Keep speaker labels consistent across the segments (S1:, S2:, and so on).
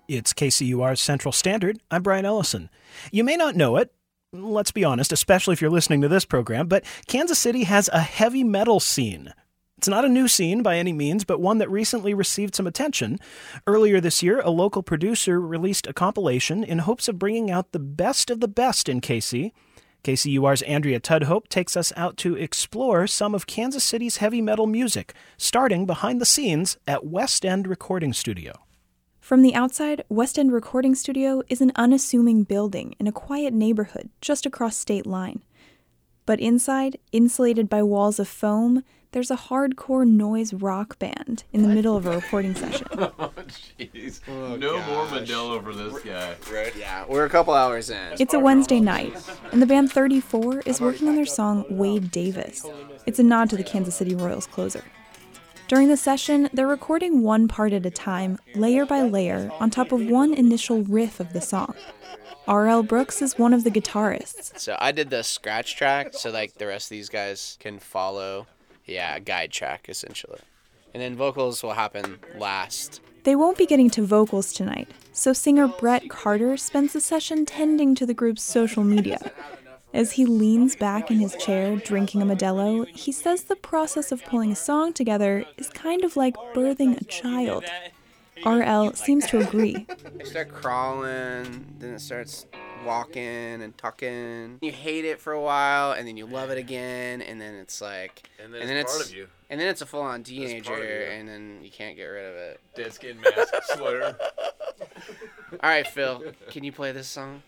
S1: It's KCUR's Central Standard. I'm Brian Ellison. You may not know it, let's be honest, especially if you're listening to this program, but Kansas City has a heavy metal scene. It's not a new scene by any means, but one that recently received some attention. Earlier this year, a local producer released a compilation in hopes of bringing out the best of the best in KC. KCUR's Andrea Tudhope takes us out to explore some of Kansas City's heavy metal music, starting behind the scenes at West End Recording Studio.
S2: From the outside, West End Recording Studio is an unassuming building in a quiet neighborhood just across state line. But inside, insulated by walls of foam, there's a hardcore noise rock band in the middle of a recording session.
S3: Oh, jeez. No more Modelo for this guy.
S4: Right? Yeah, we're a couple hours in.
S2: It's a Wednesday night, and the band 34 is working on their song Wade Davis. It's a nod to the Kansas City Royals closer. During the session, they're recording one part at a time, layer by layer, on top of one initial riff of the song. R.L. Brooks is one of the guitarists.
S4: So I did the scratch track, so like the rest of these guys can follow, a guide track, essentially. And then vocals will happen last.
S2: They won't be getting to vocals tonight, so singer Brett Carter spends the session tending to the group's social media. As he leans back in his chair, drinking a Modelo, he says the process of pulling a song together is kind of like birthing a child. RL seems to agree.
S4: You start crawling, then it starts walking and tucking. You hate it for a while, and then you love it again, and then it's like...
S3: And then it's part of you.
S4: And then it's a full-on teenager, and then you can't get rid of it.
S3: Dead skin mask, sweater.
S4: All right, Phil, can you play this song?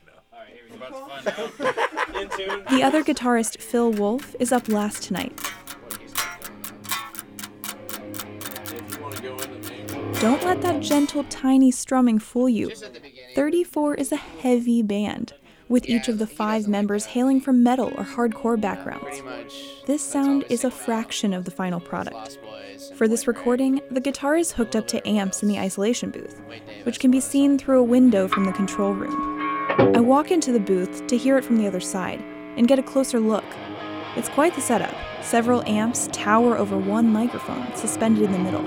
S2: The other guitarist, Phil Wolf, is up last tonight. Don't let that gentle, tiny strumming fool you. 34 is a heavy band, with each of the 5 members hailing from metal or hardcore backgrounds. This sound is a fraction of the final product. For this recording, the guitar is hooked up to amps in the isolation booth, which can be seen through a window from the control room. I walk into the booth to hear it from the other side and get a closer look. It's quite the setup. Several amps tower over one microphone suspended in the middle.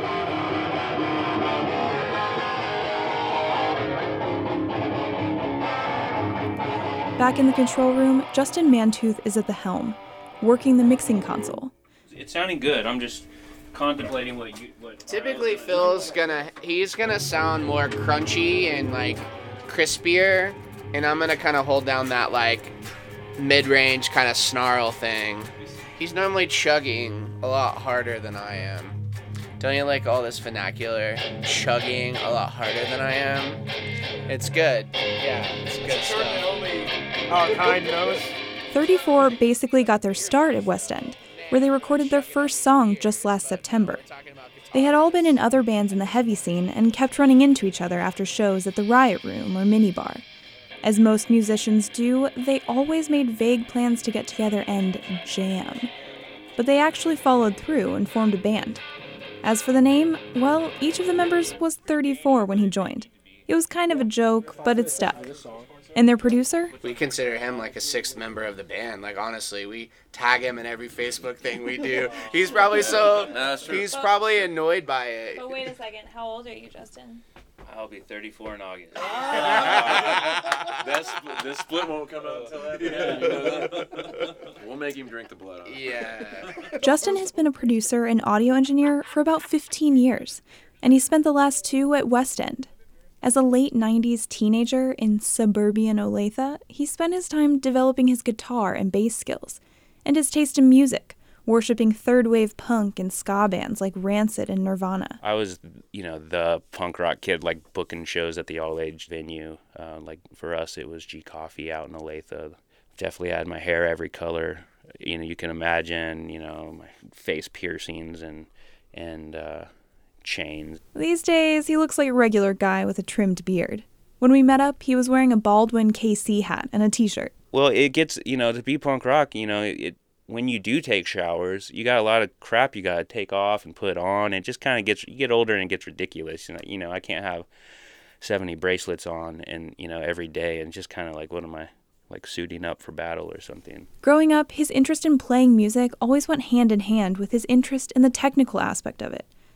S2: Back in the control room, Justin Mantooth is at the helm, working the mixing console.
S5: It's sounding good. I'm just contemplating what.
S4: Typically, Phil's gonna sound more crunchy and like crispier, and I'm gonna kind of hold down that like mid-range kind of snarl thing. He's normally chugging a lot harder than I am. Don't you like all this vernacular chugging a lot harder than I am? It's good. Yeah, it's good stuff.
S3: Kind knows.
S2: 34 basically got their start at West End, where they recorded their first song just last September. They had all been in other bands in the heavy scene and kept running into each other after shows at the Riot Room or Minibar. As most musicians do, they always made vague plans to get together and jam. But they actually followed through and formed a band. As for the name, well, each of the members was 34 when he joined. It was kind of a joke, but it stuck. And their producer?
S4: We consider him like a 6th member of the band. Like, honestly, we tag him in every Facebook thing we do. He's probably he's probably annoyed by it.
S6: But wait a second, how old are you, Justin?
S5: I'll be 34 in August.
S3: This split won't come out until after. Yeah, you know that. We'll make him drink the blood out.
S4: Yeah.
S2: Justin has been a producer and audio engineer for about 15 years, and he spent the last 2 at West End. As a late 90s teenager in suburban Olathe, he spent his time developing his guitar and bass skills, and his taste in music, worshipping third-wave punk and ska bands like Rancid and Nirvana.
S5: I was, the punk rock kid, like booking shows at the all-age venue. Like for us, it was G Coffee out in Olathe. Definitely had my hair every color. You can imagine, my face piercings and chains.
S2: These days, he looks like a regular guy with a trimmed beard. When we met up, he was wearing a Baldwin KC hat and a t-shirt.
S5: Well, it gets, to be punk rock, when you do take showers, you got a lot of crap you got to take off and put on. It just kind of you get older and it gets ridiculous. I can't have 70 bracelets on and, every day and just kind of like, what am I, like suiting up for battle or something?
S2: Growing up, his interest in playing music always went hand in hand with his interest in the technical aspect of it.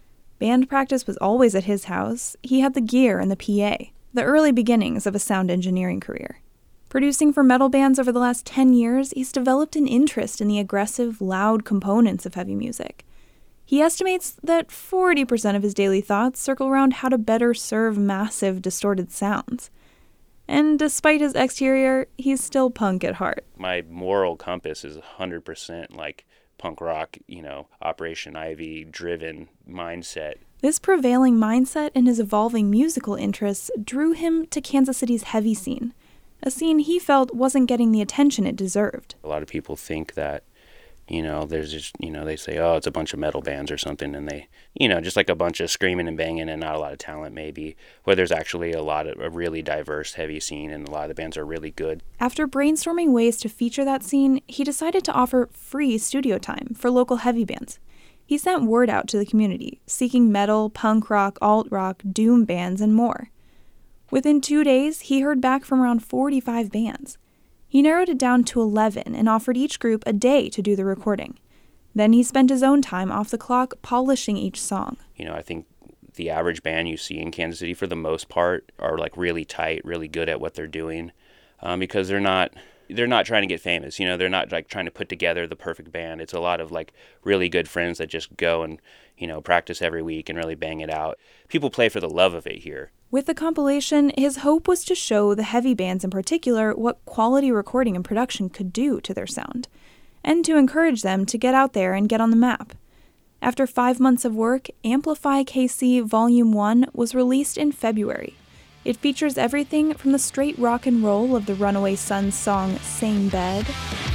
S2: Band practice was always at his house. He had the gear and the PA, the early beginnings of a sound engineering career. Producing for metal bands over the last 10 years, he's developed an interest in the aggressive, loud components of heavy music. He estimates that 40% of his daily thoughts circle around how to better serve massive, distorted sounds. And despite his exterior, he's still punk at heart.
S5: My moral compass is 100% like punk rock, Operation Ivy driven mindset.
S2: This prevailing mindset and his evolving musical interests drew him to Kansas City's heavy scene, a scene he felt wasn't getting the attention it deserved.
S5: A lot of people think that, there's just, they say, oh, it's a bunch of metal bands or something, and they, just like a bunch of screaming and banging and not a lot of talent maybe, where there's actually a really diverse heavy scene, and a lot of the bands are really good.
S2: After brainstorming ways to feature that scene, he decided to offer free studio time for local heavy bands. He sent word out to the community, seeking metal, punk rock, alt rock, doom bands, and more. Within 2 days, he heard back from around 45 bands. He narrowed it down to 11 and offered each group a day to do the recording. Then he spent his own time off the clock polishing each song.
S5: I think the average band you see in Kansas City, for the most part, are like really tight, really good at what they're doing, because they're not trying to get famous. They're not like trying to put together the perfect band. It's a lot of like really good friends that just go and, practice every week and really bang it out. People play for the love of it here.
S2: With the compilation, his hope was to show the heavy bands in particular what quality recording and production could do to their sound, and to encourage them to get out there and get on the map. After 5 months of work, Amplify KC Volume 1 was released in February. It features everything from the straight rock and roll of the Runaway Sons song Same Bed,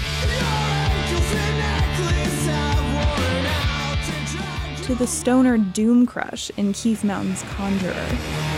S2: to the stoner doom crush in Keith Mountain's Conjurer.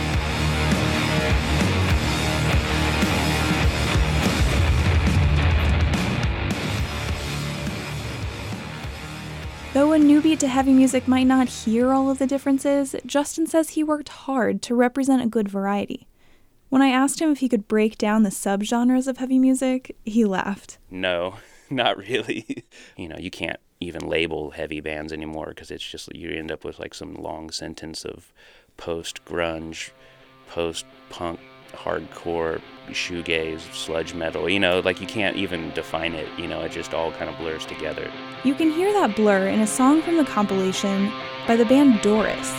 S2: Though a newbie to heavy music might not hear all of the differences, Justin says he worked hard to represent a good variety. When I asked him if he could break down the subgenres of heavy music, he laughed.
S5: No, not really. You can't even label heavy bands anymore because it's just, you end up with like some long sentence of post-grunge, post-punk, hardcore, shoegaze, sludge metal. Like you can't even define it. It just all kind of blurs together.
S2: You can hear that blur in a song from the compilation by the band Doris.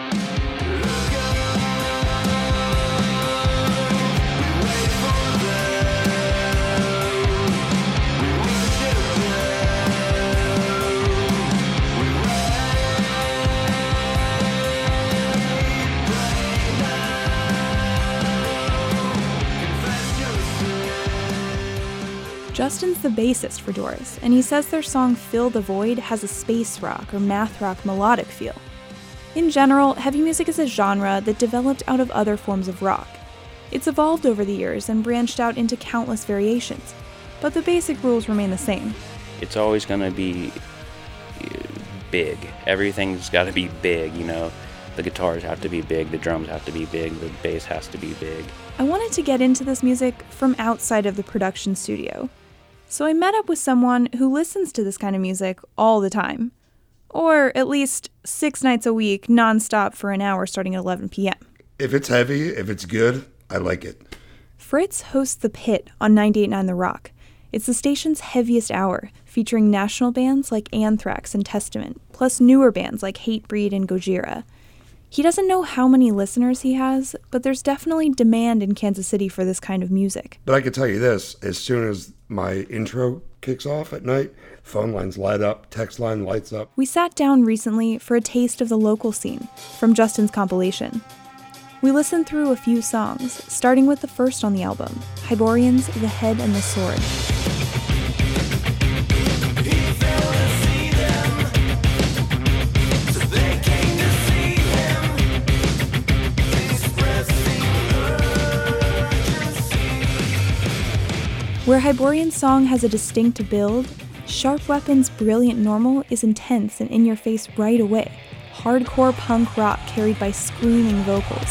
S2: Justin's the bassist for Doris, and he says their song Fill the Void has a space rock or math rock melodic feel. In general, heavy music is a genre that developed out of other forms of rock. It's evolved over the years and branched out into countless variations, but the basic rules remain the same.
S5: It's always going to be big. Everything's got to be big, The guitars have to be big, the drums have to be big, the bass has to be big.
S2: I wanted to get into this music from outside of the production studio. So I met up with someone who listens to this kind of music all the time. Or at least 6 nights a week, nonstop for an hour starting at 11 p.m.
S7: If it's heavy, if it's good, I like it.
S2: Fritz hosts The Pit on 98.9 The Rock. It's the station's heaviest hour, featuring national bands like Anthrax and Testament, plus newer bands like Hatebreed and Gojira. He doesn't know how many listeners he has, but there's definitely demand in Kansas City for this kind of music.
S7: But I can tell you this, as soon as my intro kicks off at night, phone lines light up, text line lights up.
S2: We sat down recently for a taste of the local scene from Justin's compilation. We listened through a few songs, starting with the first on the album, Hyborian's The Head and the Sword. Where Hyborian's song has a distinct build, Sharp Weapon's Brilliant Normal is intense and in your face right away. Hardcore punk rock carried by screaming vocals.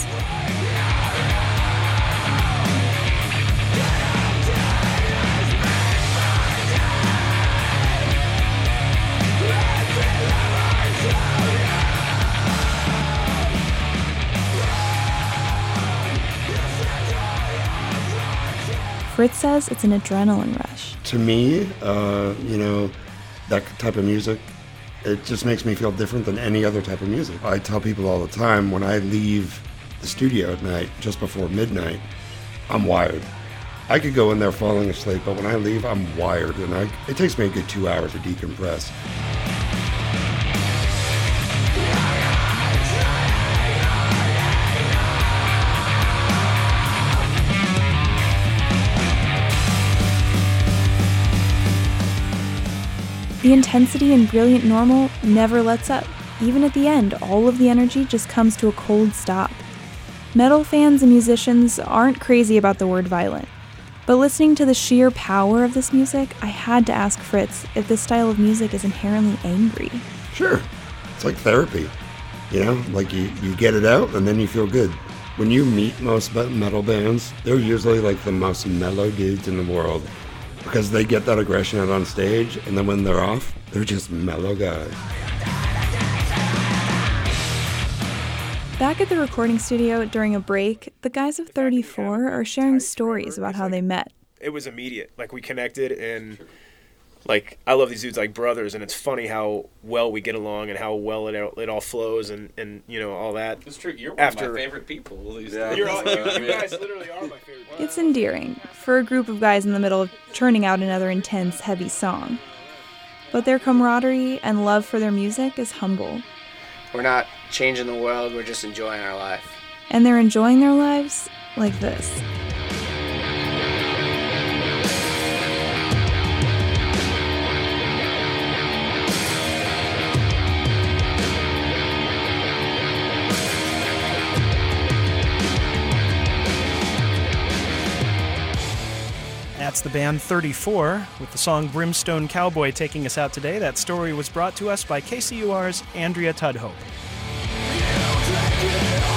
S2: Fritz says it's an adrenaline rush.
S7: To me, that type of music, it just makes me feel different than any other type of music. I tell people all the time, when I leave the studio at night, just before midnight, I'm wired. I could go in there falling asleep, but when I leave, I'm wired, and it takes me a good 2 hours to decompress.
S2: The intensity in Brilliant Normal never lets up. Even at the end, all of the energy just comes to a cold stop. Metal fans and musicians aren't crazy about the word violent. But listening to the sheer power of this music, I had to ask Fritz if this style of music is inherently angry.
S7: Sure. It's like therapy. Like you get it out and then you feel good. When you meet most metal bands, they're usually like the most mellow dudes in the world because they get that aggression out on stage, and then when they're off, they're just mellow guys.
S2: Back at the recording studio during a break, the guys of 34 are sharing stories about how they met.
S8: It was immediate. Like, we connected, and like, I love these dudes like brothers, and it's funny how well we get along and how well it all flows and all that.
S3: It's true. You're one of my favorite people.
S8: Yeah. You guys literally are my favorite.
S2: It's endearing for a group of guys in the middle of churning out another intense, heavy song. But their camaraderie and love for their music is humble.
S4: We're not changing the world, we're just enjoying our life.
S2: And they're enjoying their lives like this.
S1: That's the band 34, with the song Brimstone Cowboy taking us out today. That story was brought to us by KCUR's Andrea Tudhope.